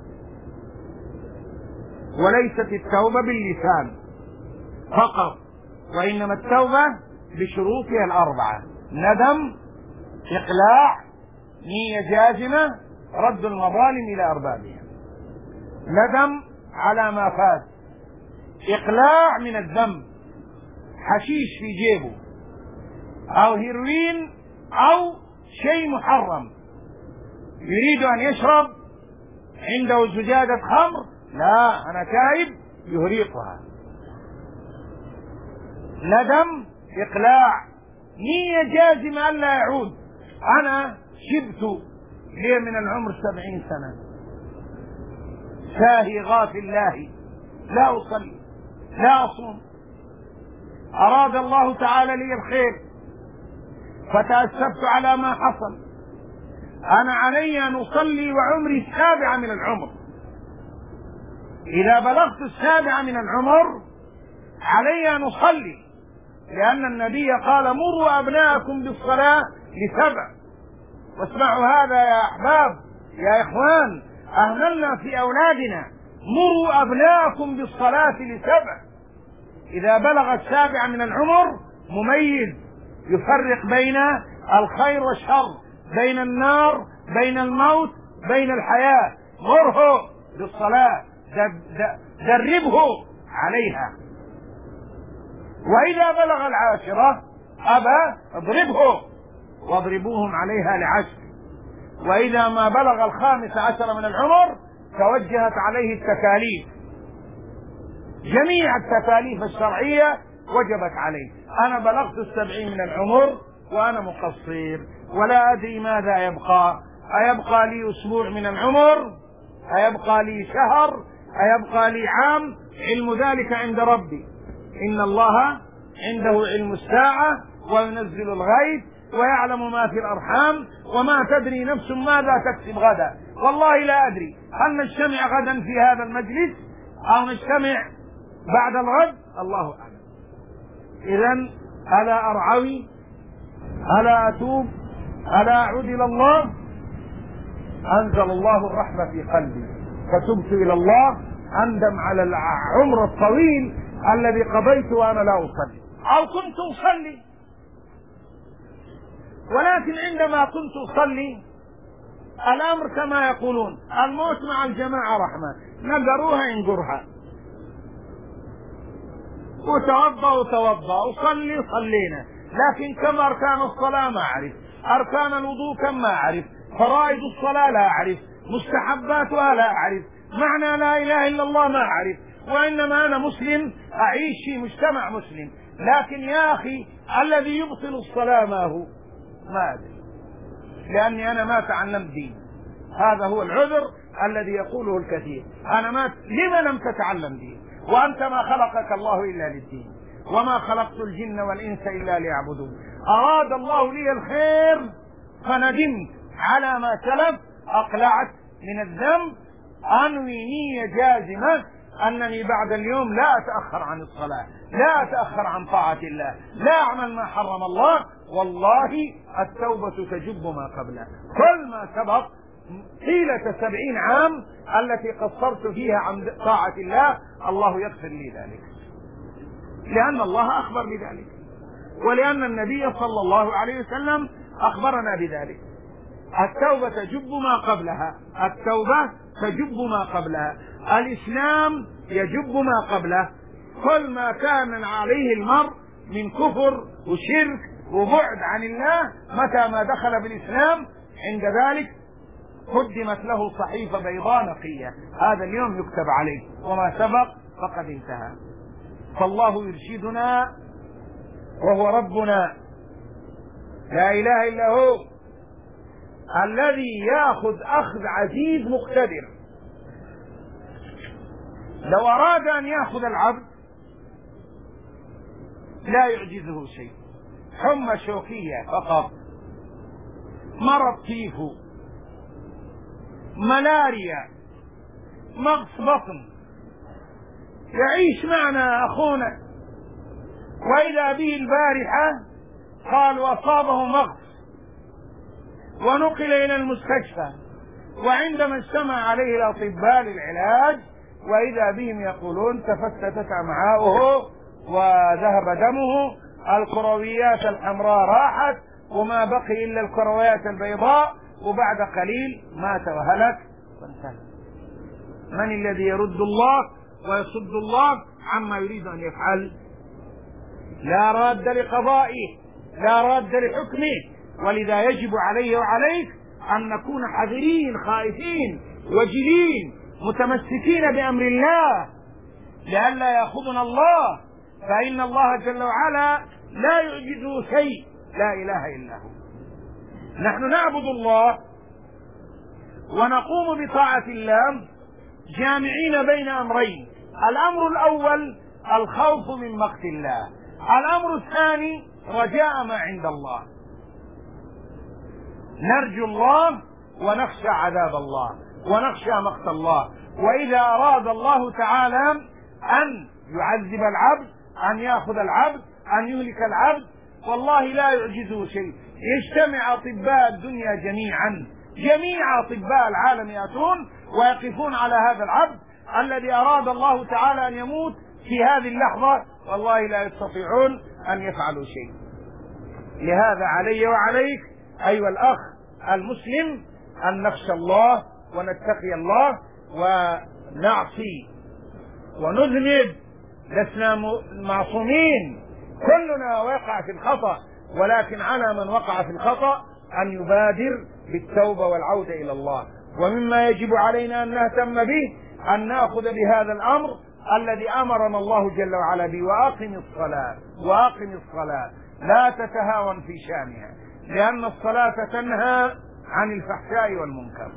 وليست التوبة باللسان فقط، وإنما التوبة بشروطها الأربعة: ندم، إقلاع، نية جازمة، رد المظالم إلى أربابها. ندم على ما فات، إقلاع من الذنب، حشيش في جيبه أو هيروين أو شيء محرم، يريد أن يشرب، عنده زجاجة خمر، لا أنا تائب، يهريقها. ندم، إقلاع، نية جازمة ألا يعود. أنا شبت لي من العمر سبعين سنة، ساهي غافل لاهي، لا أصلي لا أصوم، أراد الله تعالى لي الخير فتأسفت على ما حصل، أنا علي أن أصلي وعمري السابعة من العمر. إذا بلغت السابعة من العمر علي أن أصلي، لأن النبي قال: مروا أبناءكم بالصلاة لسبع. واسمعوا هذا يا أحباب يا إخوان، أهملنا في أولادنا. مروا أبناءكم بالصلاة لسبع. إذا بلغ السابعة من العمر مميز، يفرق بين الخير والشر، بين النار، بين الموت، بين الحياة. مره بالصلاة، دربه عليها. وإذا بلغ العاشرة أبى، اضربه، واضربوهم عليها لعشر. وإذا ما بلغ الخامس عشر من العمر توجهت عليه التكاليف، جميع التكاليف الشرعية وجبت عليه. أنا بلغت السبعين من العمر وأنا مقصر ولا أدري ماذا يبقى، أيبقى لي أسبوع من العمر، أيبقى لي شهر، أيبقى لي عام؟ علم ذلك عند ربي. إن الله عنده علم الساعة وينزل الغيث ويعلم ما في الأرحام وما تدري نفس ماذا تكسب غدا. والله لا أدري هل نجتمع غدا في هذا المجلس أو نجتمع بعد الغد، الله أعلم. إذن ألا أرعوي، ألا أتوب، ألا أعود إلى الله؟ أنزل الله الرحمة في قلبي فتبت إلى الله، أندم على العمر الطويل الذي قضيت وأنا لا أصلي، أو كنت أصلي، ولكن عندما كنت أصلي الأمر كما يقولون: الموت مع الجماعة رحمة، نذروها ينقرها، وتوضأ وتوضأ، وصلي صلينا، لكن كم أركان الصلاة ما أعرف، أركان الوضوء كم ما أعرف، فرائض الصلاة لا أعرف، مستحباتها لا أعرف، معنى لا إله إلا الله ما أعرف. وإنما أنا مسلم أعيش في مجتمع مسلم، لكن يا أخي الذي يبطل الصلاة ما هو؟ ما أدري، لأني أنا ما تعلمت دين. هذا هو العذر الذي يقوله الكثير: أنا ما لما لم تتعلم دين؟ وأنت ما خلقك الله إلا للدين، وما خلقت الجن والإنس إلا ليعبدون. أراد الله لي الخير فندمت على ما سلف، أقلعت من الذنب، أنوي نية جازمة أنني بعد اليوم لا أتأخر عن الصلاة، لا أتأخر عن طاعة الله، لا أعمل ما حرم الله. والله التوبة تجب ما قبلها. كل ما سبق طيلة سبعين عام التي قصرت فيها عن طاعة الله، الله يغفر لي ذلك. لأن الله أخبر بذلك، ولأن النبي صلى الله عليه وسلم أخبرنا بذلك. التوبة تجب ما قبلها، التوبة تجب ما قبلها، الإسلام يجب ما قبله. كل ما كان عليه المرء من كفر وشرك وبعد عن الله، متى ما دخل بالإسلام عند ذلك قدمت له صحيفة بيضاء نقية، هذا اليوم يكتب عليه، وما سبق فقد انتهى. فالله يرشدنا وهو ربنا لا إله إلا هو، الذي يأخذ أخذ عزيز مقتدر. لو أراد أن يأخذ العبد لا يعجزه شيء، حمى شوكية فقط، مرض تيفو، ملاريا، مغص بطن، يعيش معنا أخونا، وإذا به البارحة قالوا أصابه مغص ونقل إلى المستشفى، وعندما اجتمع عليه الأطباء للعلاج وإذا بهم يقولون تفتتت أمعاؤه وذهب دمه، الكرويات الحمراء راحت وما بقي إلا الكرويات البيضاء، وبعد قليل مات وهلك وانتهى. من الذي يرد الله ويصد الله عما يريد أن يفعل؟ لا راد لقضائه، لا راد لحكمه. ولذا يجب علي وعليك أن نكون حذرين خائفين وجلين متمسكين بأمر الله لئلا يأخذنا الله، فإن الله جل وعلا لا يعجزه شيء، لا إله إلا هو. نحن نعبد الله ونقوم بطاعة الله جامعين بين أمرين: الأمر الأول الخوف من مقت الله، الأمر الثاني رجاء ما عند الله. نرجو الله ونخشى عذاب الله ونخشى مقت الله. وإذا أراد الله تعالى أن يعذب العبد، أن يأخذ العبد، أن يهلك العبد، والله لا يعجزه شيء. يجتمع أطباء الدنيا جميعا، جميع أطباء العالم يأتون ويقفون على هذا العبد الذي أراد الله تعالى أن يموت في هذه اللحظة، والله لا يستطيعون أن يفعلوا شيء. لهذا علي وعليك أيها الأخ المسلم أن نخشى الله ونتقي الله ونعصي ونذنب، لسنا معصومين، كلنا وقع في الخطأ، ولكن على من وقع في الخطأ أن يبادر بالتوبة والعودة إلى الله. ومما يجب علينا أن نهتم به أن نأخذ بهذا الأمر الذي أمرنا الله جل وعلا به: وأقم الصلاة، وأقم الصلاة، لا تتهاون في شأنها، لأن الصلاة تنهى عن الفحشاء والمنكر.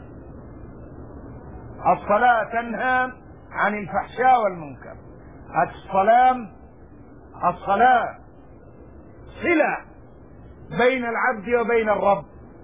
الصلاة تنهى عن الفحشاء والمنكر. الصلاة الصلاة صلة بين العبد وبين الرب،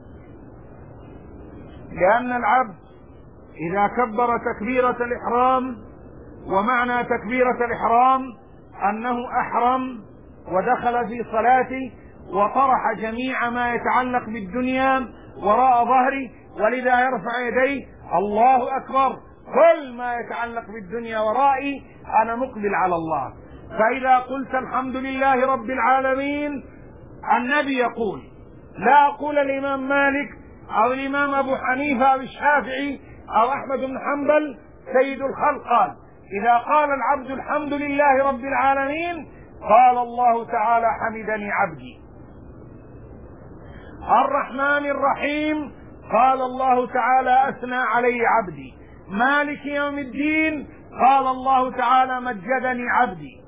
لأن العبد إذا كبر تكبيرة الإحرام، ومعنى تكبيرة الإحرام أنه أحرم ودخل في صلاته وطرح جميع ما يتعلق بالدنيا وراء ظهره، ولذا يرفع يديه: الله أكبر، كل ما يتعلق بالدنيا ورائي أنا مقبل على الله. فإذا قلت الحمد لله رب العالمين، النبي يقول، لا أقول الإمام مالك أو الإمام أبو حنيفة أو الشافعي أو أحمد بن حنبل سيد الخلق قال: إذا قال العبد الحمد لله رب العالمين قال الله تعالى: حمدني عبدي. الرحمن الرحيم قال الله تعالى: أثنى علي عبدي. مالك يوم الدين قال الله تعالى: مجدني عبدي،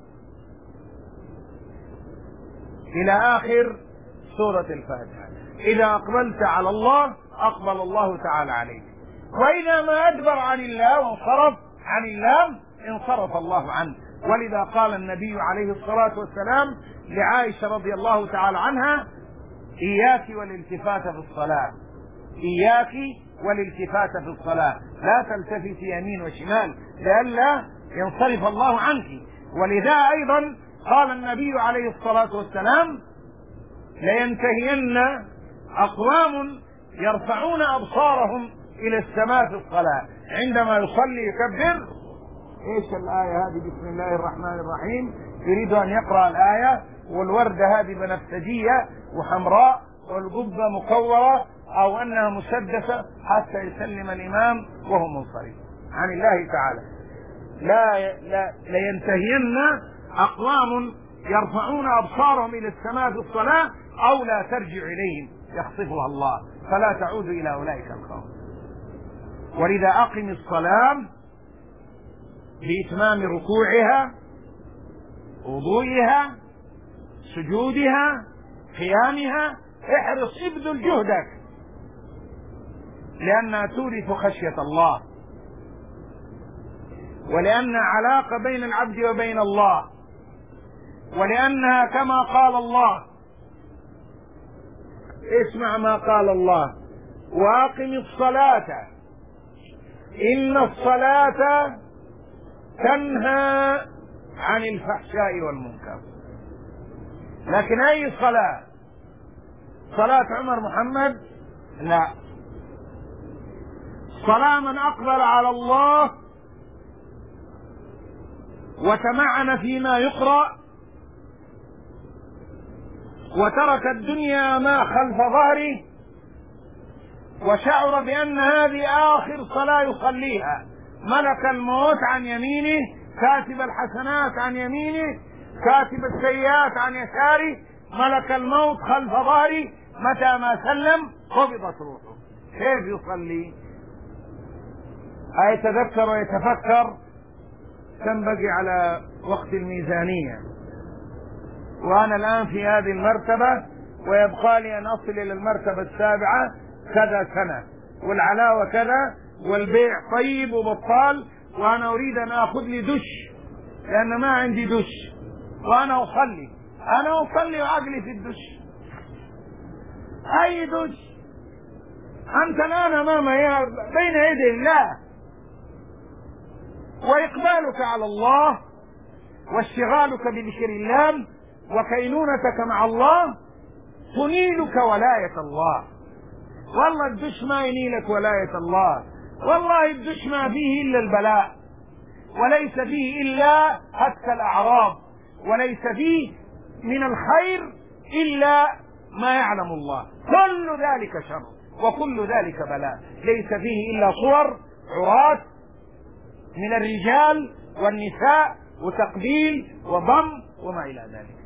إلى آخر سورة الفاتحة. إذا أقبلت على الله أقبل الله تعالى عليك، وإذا ما أدبر عن الله وانصرف عن الله انصرف الله عنه. ولذا قال النبي عليه الصلاة والسلام لعائشة رضي الله تعالى عنها: إياك والالتفات في الصلاة، إياك والالتفات في الصلاة، لا تلتفت يمين وشمال لئلا ينصرف الله عنك. ولذا أيضا قال النبي عليه الصلاة والسلام: لينتهين أقوام يرفعون أبصارهم إلى السماء في الصلاة، عندما يصلي يكبر. إيش الآية هذه؟ بسم الله الرحمن الرحيم: يريد أن يقرأ الآية والوردة هذه بنفسجية وحمراء والقبة مكورة أو أنها مسدسة حتى يسلم الإمام وهو منصرف عن الله تعالى. لا لا لينتهين أقوام يرفعون أبصارهم إلى السماء في الصلاة أو لا ترجع إليهم يخطفها الله فلا تعود إلى أولئك القوم. ولذا أقم الصلاة بإتمام ركوعها وضوئها سجودها قيامها، احرص ابذل جهدك لأنها تورث خشية الله، ولأنها علاقة بين العبد وبين الله، ولأنها كما قال الله. اسمع ما قال الله: وأقم الصلاة إن الصلاة تنهى عن الفحشاء والمنكر. لكن أي صلاة؟ صلاة عمر محمد؟ لا، صلاة من أقبل على الله وتمعن فيما يقرأ وترك الدنيا ما خلف ظهره وشعر بأن هذه آخر صلاة يصليها. ملك الموت عن يمينه، كاتب الحسنات عن يمينه، كاتب السيئات عن يساره، ملك الموت خلف ظهره، متى ما سلم قبضت روحه. كيف يصلي؟ أيتذكر ويتفكر تنبغي على وقت الميزانية، وأنا الآن في هذه المرتبة ويبقى لي أن أصل إلى المرتبة السابعة كذا سنة، والعلاوة كذا، والبيع طيب وبطال، وأنا أريد أن أخذ لي دش لأن ما عندي دش، وأنا أصلي أنا أصلي وعقلي في الدش. أي دش؟ أنت الآن أمام بين يدي الله، وإقبالك على الله واشتغالك بذكر الله وكينونتك مع الله تنيلك ولاية الله. والله الدش ما ينيلك ولاية الله، والله الدش ما فيه إلا البلاء، وليس فيه إلا هتك الأعراض، وليس فيه من الخير إلا ما يعلم الله. كل ذلك شر وكل ذلك بلاء، ليس فيه إلا صور عراة من الرجال والنساء وتقبيل وضم وما إلى ذلك.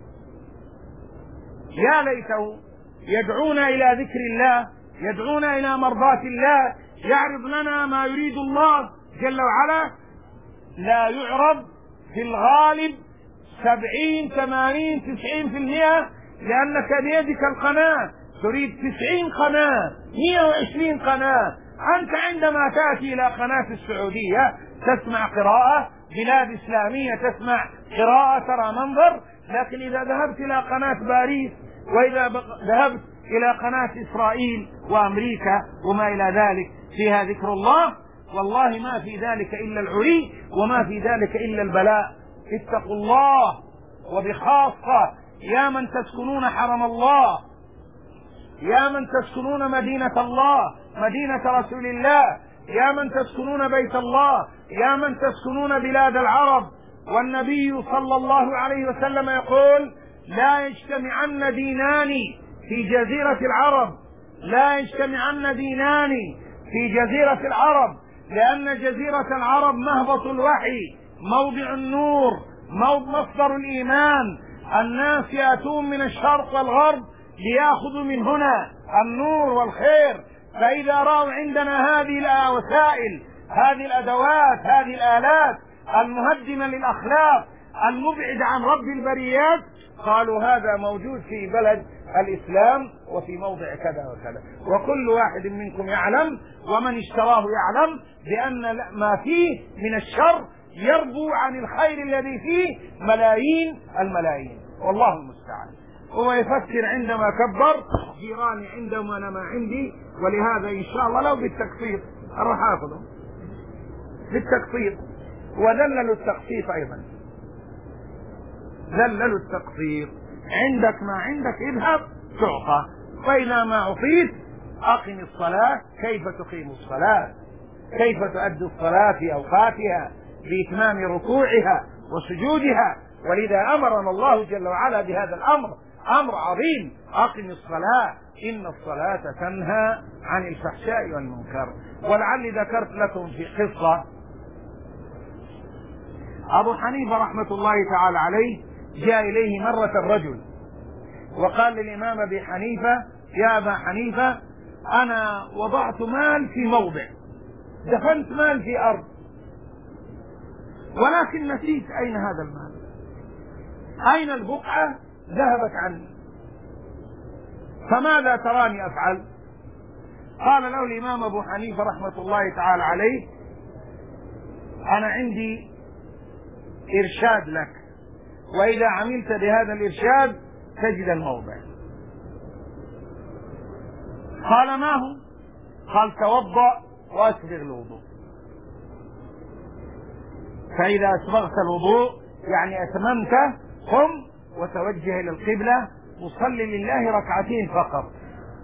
يا ليته يدعونا إلى ذكر الله، يدعونا إلى مرضاة الله، يعرض لنا ما يريد الله جل وعلا. لا يعرض في الغالب سبعين ثمانين تسعين في المئة، لأنك بيدك القناة تريد تسعين قناة مئة وعشرين قناة. أنت عندما تأتي إلى قناة السعودية تسمع قراءة، بلاد إسلامية تسمع قراءة، ترى منظر. لكن إذا ذهبت إلى قناة باريس، وإذا ذهبت إلى قناة إسرائيل وأمريكا وما إلى ذلك فيها ذكر الله، والله ما في ذلك إلا العري وما في ذلك إلا البلاء. اتقوا الله، وبخاصة يا من تسكنون حرم الله، يا من تسكنون مدينة الله مدينة رسول الله، يا من تسكنون بيت الله، يا من تسكنون بلاد العرب. والنبي صلى الله عليه وسلم يقول: لا يجتمعن دينان في جزيرة العرب، لا يجتمعن دينان في جزيرة العرب، لأن جزيرة العرب مهبط الوحي، موضع النور، مصدر الإيمان. الناس يأتون من الشرق والغرب ليأخذوا من هنا النور والخير. فإذا رأوا عندنا هذه الوسائل، هذه الأدوات، هذه الآلات المهدمة للأخلاق، المبعد عن رب البريات، قالوا هذا موجود في بلد الإسلام وفي موضع كذا وكذا. وكل واحد منكم يعلم ومن اشتراه يعلم بأن ما فيه من الشر يربو عن الخير الذي فيه ملايين الملايين، والله المستعان. هو يفكر عندما كبر جيراني عندهم وأنا ما عندي، ولهذا إن شاء الله لو بالتقسيط أروح أخذهم بالتقسيط. وذللوا التقسيط أيضا، ذللوا التقسيط. عندك ما عندك اذهب تعطى، وإذا ما أعطيت أقم الصلاة. كيف تقيم الصلاة؟ كيف تؤدي الصلاة في أوقاتها بإتمام ركوعها وسجودها ولذا أمرنا الله جل وعلا بهذا الأمر، أمر عظيم: أقم الصلاة إن الصلاة تنهى عن الفحشاء والمنكر. ولعلي ذكرت لكم في قصة أبو حنيفة رحمة الله تعالى عليه، جاء إليه مرة الرجل وقال للإمام أبي حنيفة: يا أبا حنيفة، أنا وضعت مال في موضع، دفنت مال في أرض، ولكن نسيت أين هذا المال، أين البقعة ذهبت عني، فماذا تراني أفعل؟ قال له الإمام أبو حنيفة رحمة الله تعالى عليه: أنا عندي إرشاد لك، وإذا عملت بهذا الإرشاد تجد الموضع. قال: ما هو؟ قال: توضأ وأسبغ الوضوء، فإذا أسبغت الوضوء يعني أتممته، قم وتوجه إلى القبلة وصل لله ركعتين فقط،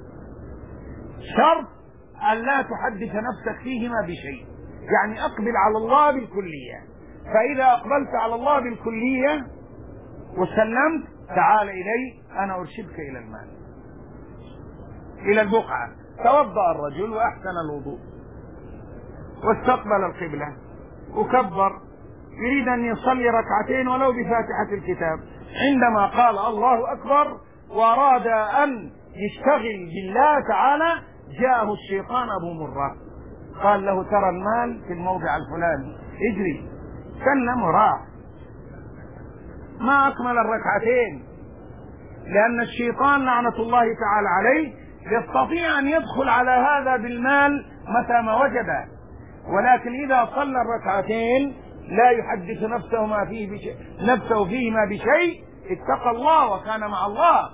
شرط أن لا تحدث نفسك فيهما بشيء، يعني أقبل على الله بالكلية. فإذا أقبلت على الله بالكلية وسلمت، تعال إلي أنا أرشدك إلى المال، إلى البقعة. توضأ الرجل وأحسن الوضوء واستقبل القبلة وكبر، يريد أن يصلي ركعتين ولو بفاتحة الكتاب، عندما قال الله أكبر وأراد أن يشتغل بالله تعالى، جاءه الشيطان أبو مرة قال له: ترى المال في الموضع الفلاني، اجري. سلم وراح، ما أكمل الركعتين، لأن الشيطان لعنة الله تعالى عليه يستطيع أن يدخل على هذا بالمال متى ما وجده، ولكن إذا صلى الركعتين لا يحدث نفسه ما فيه بشيء نفسه فيهما بشيء، اتقى الله وكان مع الله.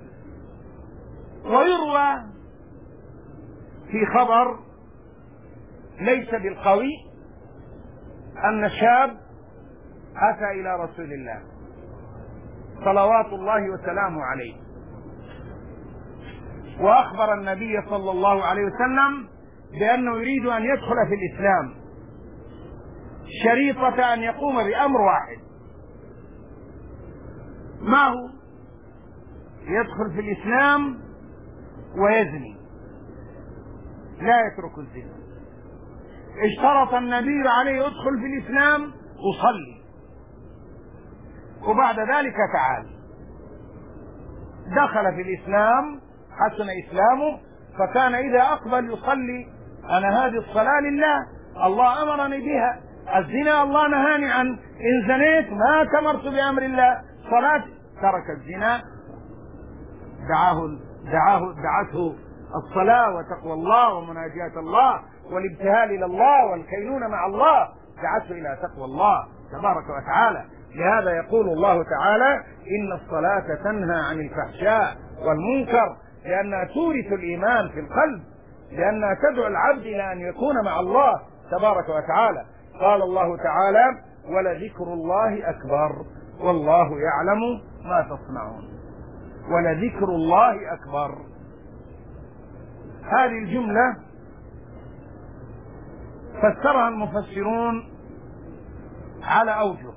ويروى في خبر ليس بالقوي أن شاب أتى إلى رسول الله صلوات الله وسلامه عليه، وأخبر النبي صلى الله عليه وسلم بأنه يريد أن يدخل في الإسلام، شريطة أن يقوم بأمر واحد. ما هو؟ يدخل في الإسلام ويزني، لا يترك الزنا. اشترط النبي عليه: ادخل في الإسلام وصلي، وبعد ذلك تعال. دخل في الإسلام، حسن إسلامه، فكان إذا أقبل يصلي: أنا هذه الصلاة لله، الله أمرني بها، الزنا الله نهاني عن، إن زنيت ما أتمرت بأمر الله، صلاة. ترك الزنا، دعاه دعاه دعته الصلاة وتقوى الله ومناجاة الله والابتهال إلى الله والكينون مع الله، دعته إلى تقوى الله تبارك وتعالى. لهذا يقول الله تعالى: إن الصلاة تنهى عن الفحشاء والمنكر، لأنها تورث الإيمان في القلب، لأنها تدعو العبد إلى أن يكون مع الله تبارك وتعالى. قال الله تعالى: ولذكر الله أكبر والله يعلم ما تصنعون. ولذكر الله أكبر، هذه الجملة فسرها المفسرون على أوجه،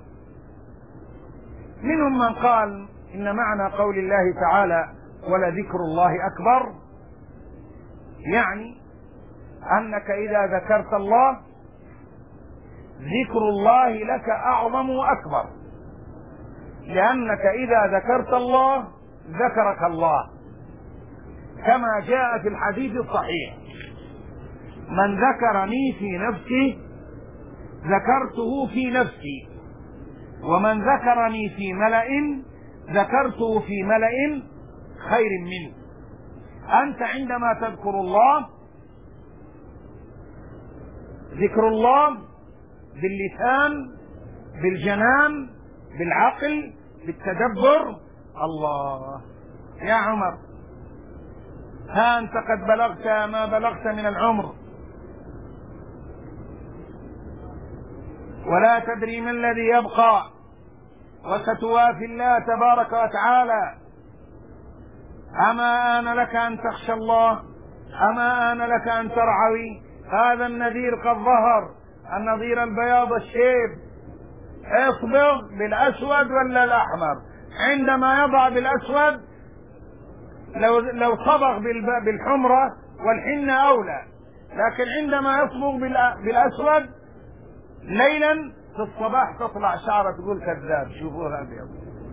منهم من قال إن معنى قول الله تعالى: ولذكر الله أكبر، يعني أنك إذا ذكرت الله ذكر الله لك أعظم وأكبر، لأنك إذا ذكرت الله ذكرك الله، كما جاء في الحديث الصحيح: من ذكرني في نفسي ذكرته في نفسي، ومن ذكرني في ملأ ذكرته في ملأ خير منه. أنت عندما تذكر الله، ذكر الله باللسان، بالجنان، بالعقل، بالتدبر. الله يا عمر، ها أنت قد بلغت ما بلغت من العمر، ولا تدري ما الذي يبقى، وستوافي الله تبارك وتعالى. أما آن لك أن تخشى الله، أما آن لك أن ترعوي، هذا النذير قد ظهر، النظير البياض الشيب، اصبغ بالأسود ولا الأحمر. عندما يضع بالأسود لو لو صبغ بالحمرة والحنة أولى، لكن عندما يصبغ بالأسود ليلا في الصباح تطلع شعره تقول كذاب، شوفوها أبيض.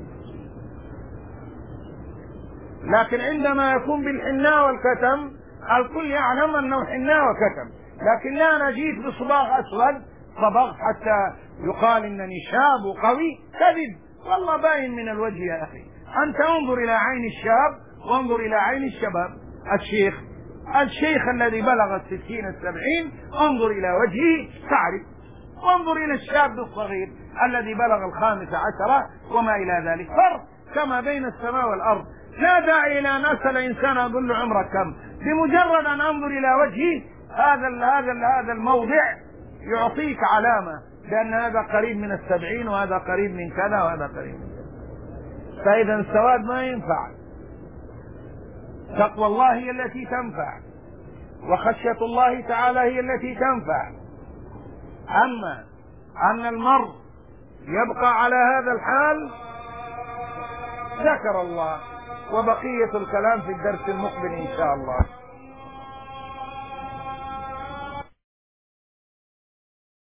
لكن عندما يكون بالحناء والكتم الكل يعلم أنه حناء وكتم، لكن لا أنا جيت بصباغ أسود صبغت حتى يقال إنني شاب وقوي، كذب، والله باين من الوجه يا أخي. أنت انظر إلى عين الشاب وانظر إلى عين الشباب. الشيخ الشيخ الذي بلغ الستين السبعين انظر إلى وجهه تعرف، وانظر إلى الشاب الصغير الذي بلغ الخامسة عشرة وما إلى ذلك. فرق كما بين السماء والأرض. لا داعي إلى أن أسأل إنسان أقول له عمرك كم، بمجرد أن أنظر إلى وجهه هذا هذا هذا الموضع يعطيك علامة بأن هذا قريب من السبعين وهذا قريب من كذا وهذا قريب من كذا. فإذا السواد ما ينفع. تقوى الله هي التي تنفع، وخشية الله تعالى هي التي تنفع. أما أن المرء يبقى على هذا الحال ذكر الله، وبقية الكلام في الدرس المقبل إن شاء الله.